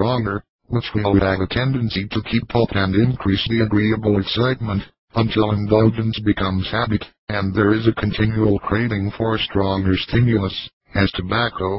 stronger, which will have a tendency to keep up and increase the agreeable excitement, until indulgence becomes habit, and there is a continual craving for stronger stimulus, as tobacco,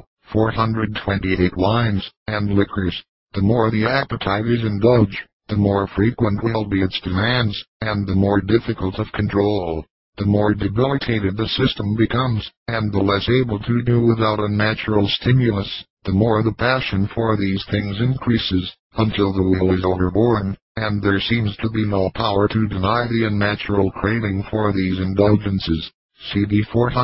428 wines, and liquors. The more the appetite is indulged, the more frequent will be its demands, and the more difficult of control. The more debilitated the system becomes, and the less able to do without unnatural stimulus, the more the passion for these things increases, until the will is overborne, and there seems to be no power to deny the unnatural craving for these indulgences. CD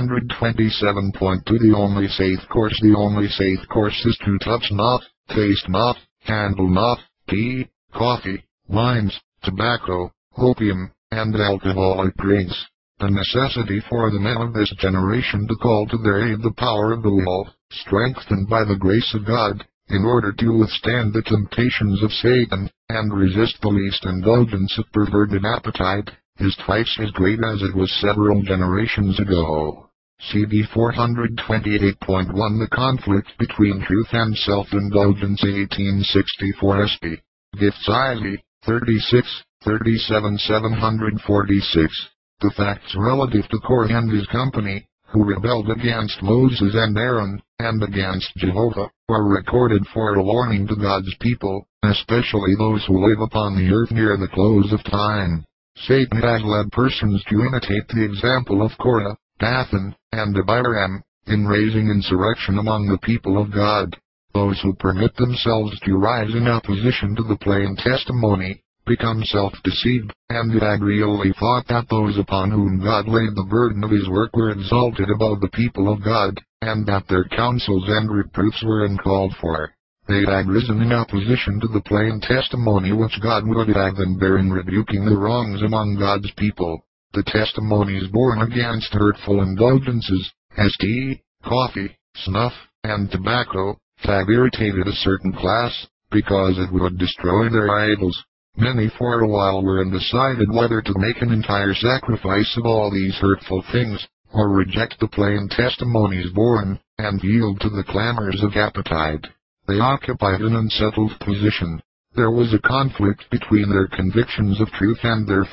427.2 The only safe course is to touch not, taste not, handle not, tea, coffee, wines, tobacco, opium, and alcoholic drinks. The necessity for the men of this generation to call to their aid the power of the will, strengthened by the grace of God, in order to withstand the temptations of Satan, and resist the least indulgence of perverted appetite, is twice as great as it was several generations ago. CD 428.1 The conflict between truth and self-indulgence 1864 SP. Gifts IV, 36, 37 746. The facts relative to Korah and his company, who rebelled against Moses and Aaron, and against Jehovah, are recorded for a warning to God's people, especially those who live upon the earth near the close of time. Satan has led persons to imitate the example of Korah, Dathan, and Abiram, in raising insurrection among the people of God. Those who permit themselves to rise in opposition to the plain testimony, become self-deceived, and it agreeably thought that those upon whom God laid the burden of his work were exalted above the people of God, and that their counsels and reproofs were uncalled for. They had risen in opposition to the plain testimony which God would have them bear in rebuking the wrongs among God's people. The testimonies borne against hurtful indulgences, as tea, coffee, snuff, and tobacco, have irritated a certain class, because it would destroy their idols. Many for a while were undecided whether to make an entire sacrifice of all these hurtful things, or reject the plain testimonies borne, and yield to the clamors of appetite. They occupied an unsettled position. There was a conflict between their convictions of truth and their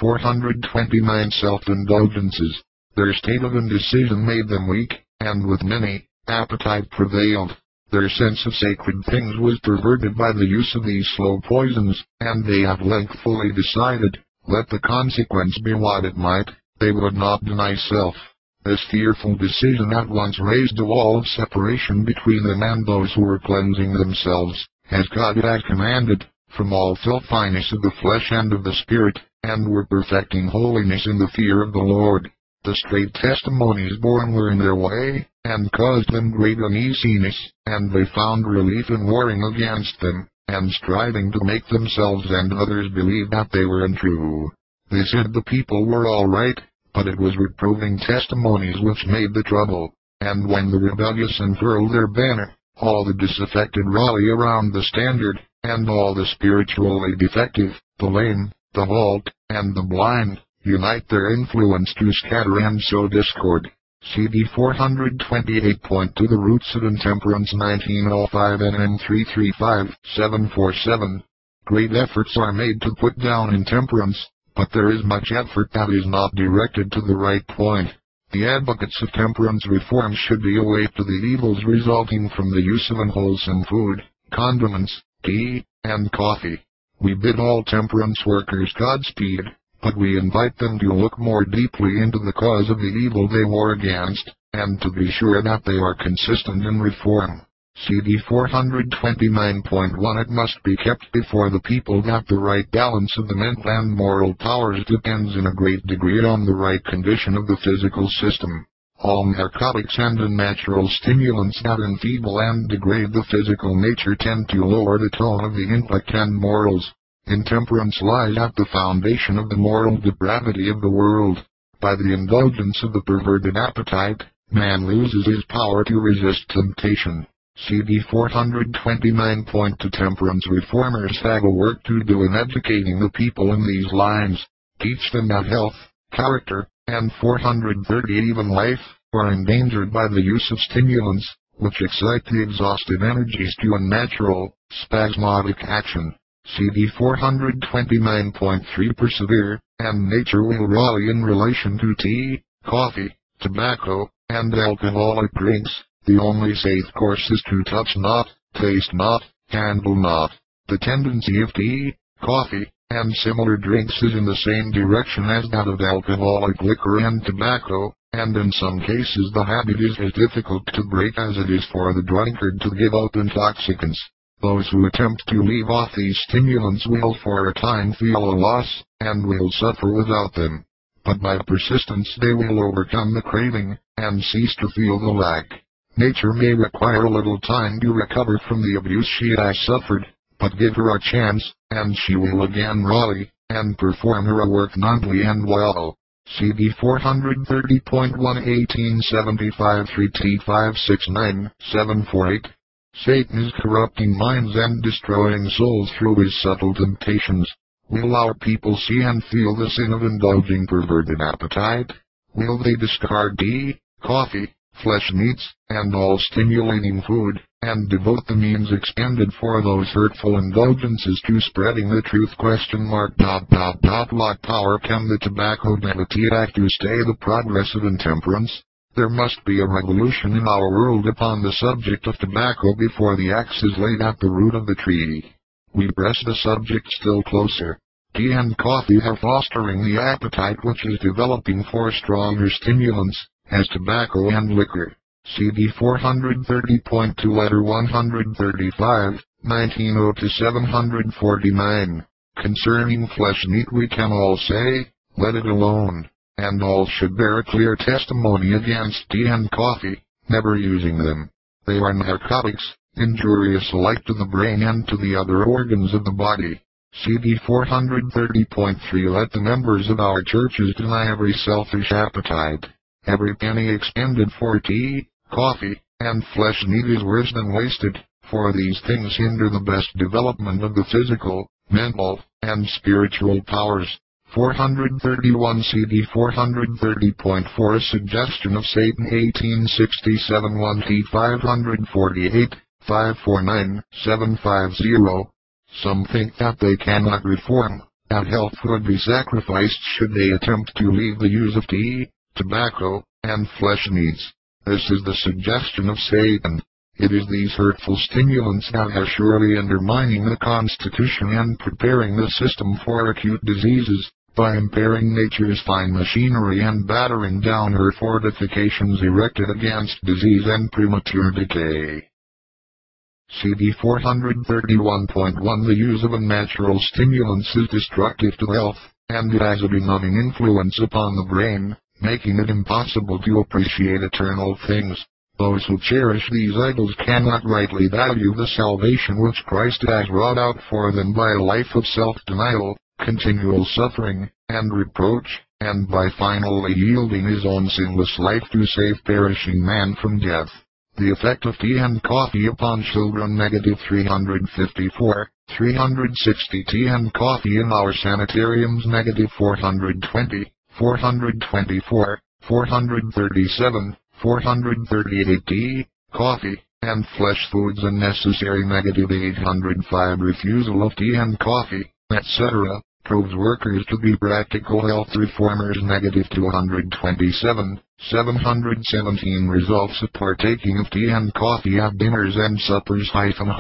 429 self-indulgences. Their state of indecision made them weak, and with many, appetite prevailed. Their sense of sacred things was perverted by the use of these slow poisons, and they at length fully decided, let the consequence be what it might, they would not deny self. This fearful decision at once raised a wall of separation between them and those who were cleansing themselves, as God had commanded, from all filthiness of the flesh and of the spirit, and were perfecting holiness in the fear of the Lord. The straight testimonies borne were in their way, and caused them great uneasiness, and they found relief in warring against them, and striving to make themselves and others believe that they were untrue. They said the people were all right, but it was reproving testimonies which made the trouble, and when the rebellious unfurl their banner, all the disaffected rally around the standard, and all the spiritually defective, the lame, the halt, and the blind, unite their influence to scatter and sow discord. CD 428.2 The Roots of Intemperance 1905 NM 335747. Great efforts are made to put down intemperance, but there is much effort that is not directed to the right point. The advocates of temperance reform should be awake to the evils resulting from the use of unwholesome food, condiments, tea, and coffee. We bid all temperance workers Godspeed, but we invite them to look more deeply into the cause of the evil they war against, and to be sure that they are consistent in reform. CD 429.1 It must be kept before the people that the right balance of the mental and moral powers depends in a great degree on the right condition of the physical system. All narcotics and unnatural stimulants that enfeeble and degrade the physical nature tend to lower the tone of the intellect and morals. Intemperance lies at the foundation of the moral depravity of the world. By the indulgence of the perverted appetite, man loses his power to resist temptation. CD 429.2 Temperance reformers have a work to do in educating the people in these lines. Teach them that health, character, and 430 even life, are endangered by the use of stimulants, which excite the exhausted energies to unnatural, spasmodic action. CD 429.3 Persevere, and nature will rally in relation to tea, coffee, tobacco, and alcoholic drinks. The only safe course is to touch not, taste not, handle not. The tendency of tea, coffee, and similar drinks is in the same direction as that of alcoholic liquor and tobacco, and in some cases the habit is as difficult to break as it is for the drunkard to give up intoxicants. Those who attempt to leave off these stimulants will for a time feel a loss, and will suffer without them. But by persistence they will overcome the craving, and cease to feel the lack. Nature may require a little time to recover from the abuse she has suffered, but give her a chance, and she will again rally, and perform her work nobly and well. CD 430.1 1875 3T569 748. Satan is corrupting minds and destroying souls through his subtle temptations. Will our people see and feel the sin of indulging perverted appetite? Will they discard tea, coffee, flesh meats, and all stimulating food, and devote the means expended for those hurtful indulgences to spreading the truth? What power can the tobacco devotee have to stay the progress of intemperance? There must be a revolution in our world upon the subject of tobacco before the axe is laid at the root of the tree. We press the subject still closer. Tea and coffee are fostering the appetite which is developing for stronger stimulants, as tobacco and liquor. CD 430.2 letter 135, 1902-749. Concerning flesh meat we can all say, let it alone, and all should bear a clear testimony against tea and coffee, never using them. They are narcotics, injurious alike to the brain and to the other organs of the body. CD 430.3 Let the members of our churches deny every selfish appetite. Every penny expended for tea, coffee, and flesh meat is worse than wasted, for these things hinder the best development of the physical, mental, and spiritual powers. 431 CD 430.4 A Suggestion of Satan 1867 1T 548, 549, 750. Some think that they cannot reform, that health would be sacrificed should they attempt to leave the use of tea, tobacco, and flesh meats. This is the suggestion of Satan. It is these hurtful stimulants that are surely undermining the constitution and preparing the system for acute diseases, by impairing nature's fine machinery and battering down her fortifications erected against disease and premature decay. CD 431.1 The use of unnatural stimulants is destructive to health, and it has a benumbing influence upon the brain, making it impossible to appreciate eternal things. Those who cherish these idols cannot rightly value the salvation which Christ has wrought out for them by a life of self-denial, continual suffering, and reproach, and by finally yielding his own sinless life to save perishing man from death. The effect of tea and coffee upon children -354, 360 Tea and coffee in our sanitariums -420, 424, 437, 438 Tea, coffee, and flesh foods unnecessary -805 Refusal of tea and coffee, etc., proves workers to be practical health reformers -227, 717 Results of partaking of tea and coffee at dinners and suppers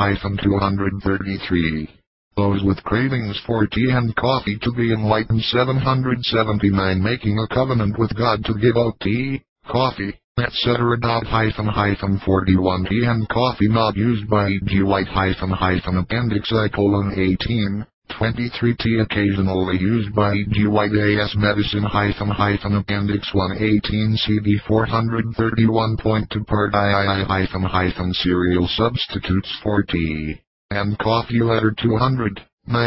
-233. Those with cravings for tea and coffee to be enlightened 779 Making a covenant with God to give up tea, coffee, etc. -41 Tea and coffee not used by E.G. White -appendix I:18. 23 Tea occasionally used by E.G. White A.S. Medicine -appendix 118 CD 431.2 Part II Cereal substitutes for tea and coffee letter 200,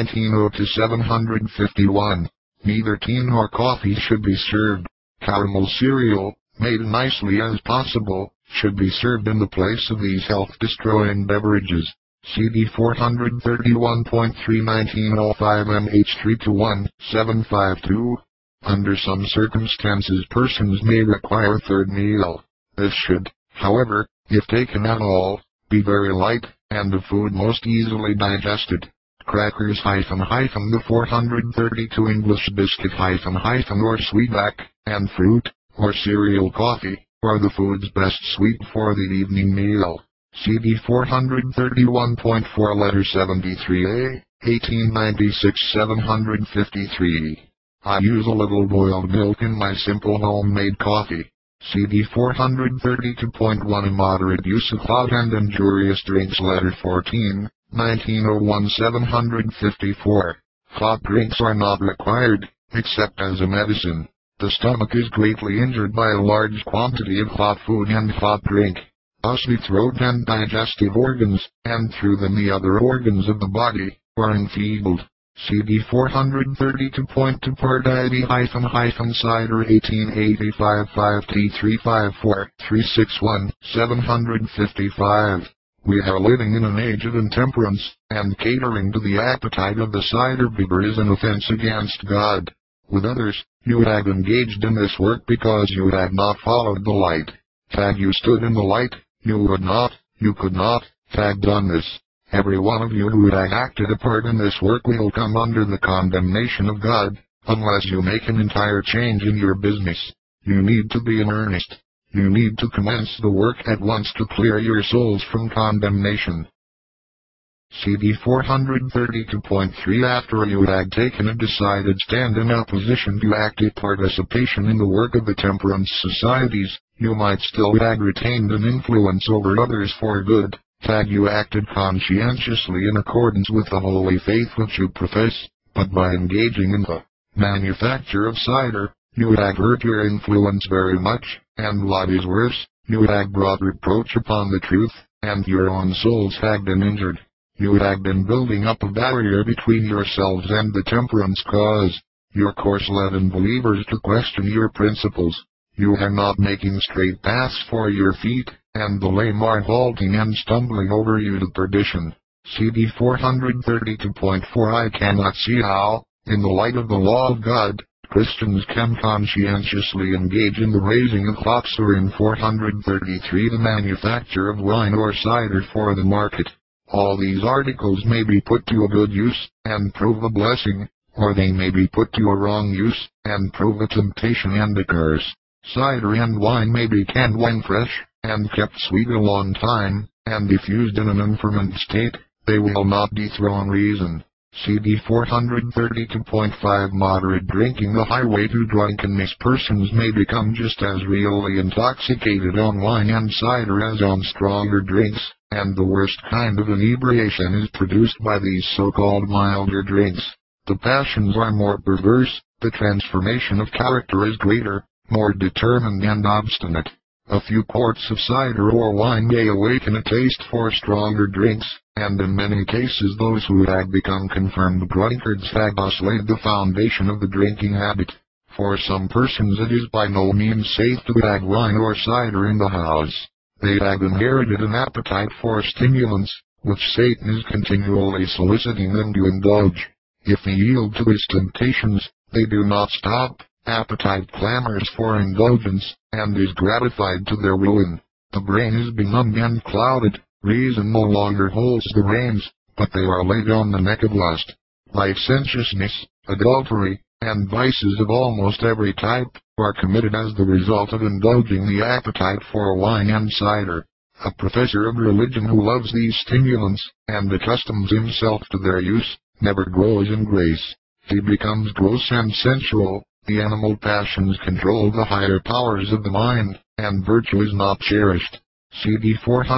1902-751. Neither tea nor coffee should be served. Caramel cereal, made nicely as possible, should be served in the place of these health-destroying beverages. CD 431.3 1905 MH321 752. Under some circumstances persons may require third meal. This should, however, if taken at all, be very light, and the food most easily digested. Crackers the 432 English biscuit or sweetback, and fruit, or cereal coffee, are the food's best sweet for the evening meal. CD 431.4 letter 73A, 1896 753. I use a little boiled milk in my simple homemade coffee. CD 432.1 Immoderate use of hot and injurious drinks letter 14, 1901 754. Hot drinks are not required, except as a medicine. The stomach is greatly injured by a large quantity of hot food and hot drink. Thus the throat and digestive organs, and through them the other organs of the body, are enfeebled. CD 432.2 Cider 1885 5T354 361 755. We are living in an age of intemperance, and catering to the appetite of the cider bibber is an offense against God. With others, you have engaged in this work because you have not followed the light. Had you stood in the light, you could not, have done this. Every one of you who has acted a part in this work will come under the condemnation of God, unless you make an entire change in your business. You need to be in earnest. You need to commence the work at once to clear your souls from condemnation. CD 432.3 After you had taken a decided stand in opposition to active participation in the work of the temperance societies, you might still have retained an influence over others for good, had you acted conscientiously in accordance with the holy faith which you profess, but by engaging in the manufacture of cider, you have hurt your influence very much, and what is worse, you have brought reproach upon the truth, and your own souls have been injured. You have been building up a barrier between yourselves and the temperance cause. Your course led unbelievers to question your principles. You are not making straight paths for your feet, and the lame are halting and stumbling over you to perdition. CD 432.4 I cannot see how, in the light of the law of God, Christians can conscientiously engage in the raising of hops or in 433 the manufacture of wine or cider for the market. All these articles may be put to a good use, and prove a blessing, or they may be put to a wrong use, and prove a temptation and a curse. Cider and wine may be canned when fresh, and kept sweet a long time, and if used in an unfermented state, they will not dethrone reason. CD 432.5 Moderate drinking the highway to drunkenness. Persons may become just as really intoxicated on wine and cider as on stronger drinks, and the worst kind of inebriation is produced by these so-called milder drinks. The passions are more perverse, the transformation of character is greater, more determined and obstinate. A few quarts of cider or wine may awaken a taste for stronger drinks, and in many cases those who have become confirmed drunkards have thus laid the foundation of the drinking habit. For some persons it is by no means safe to have wine or cider in the house. They have inherited an appetite for stimulants, which Satan is continually soliciting them to indulge. If they yield to his temptations, they do not stop. Appetite clamors for indulgence, and is gratified to their ruin. The brain is benumbed and clouded, reason no longer holds the reins, but they are laid on the neck of lust. Licentiousness, adultery, and vices of almost every type, are committed as the result of indulging the appetite for wine and cider. A professor of religion who loves these stimulants, and accustoms himself to their use, never grows in grace. He becomes gross and sensual. The animal passions control the higher powers of the mind, and virtue is not cherished. CD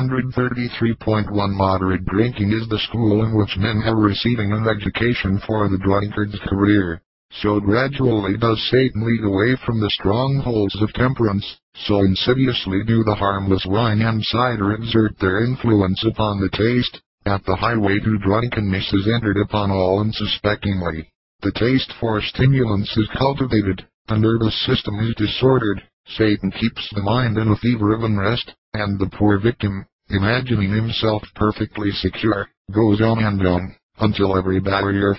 433.1 Moderate drinking is the school in which men are receiving an education for the drunkard's career. So gradually does Satan lead away from the strongholds of temperance, so insidiously do the harmless wine and cider exert their influence upon the taste, that the highway to drunkenness is entered upon all unsuspectingly. The taste for stimulants is cultivated, the nervous system is disordered, Satan keeps the mind in a fever of unrest, and the poor victim, imagining himself perfectly secure, goes on and on, until every barrier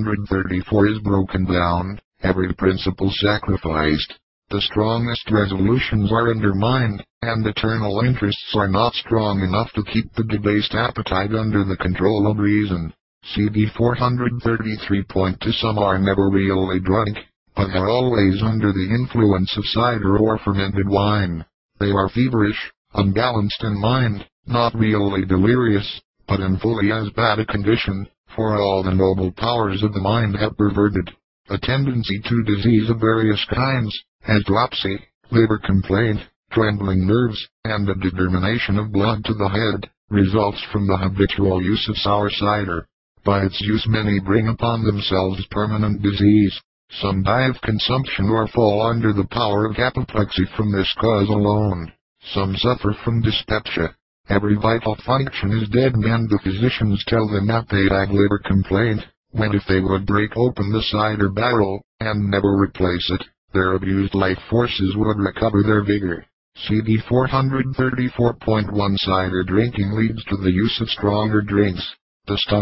434 is broken down, every principle sacrificed. The strongest resolutions are undermined, and eternal interests are not strong enough to keep the debased appetite under the control of reason. CD 433.2 Some are never really drunk, but are always under the influence of cider or fermented wine. They are feverish, unbalanced in mind, not really delirious, but in fully as bad a condition, for all the noble powers of the mind have perverted. A tendency to disease of various kinds, as dropsy, liver complaint, trembling nerves, and the determination of blood to the head, results from the habitual use of sour cider. By its use many bring upon themselves permanent disease. Some die of consumption or fall under the power of apoplexy from this cause alone. Some suffer from dyspepsia. Every vital function is dead, and the physicians tell them that they have liver complaint, when if they would break open the cider barrel, and never replace it, their abused life forces would recover their vigor. CD 434.1 Cider drinking leads to the use of stronger drinks. The stock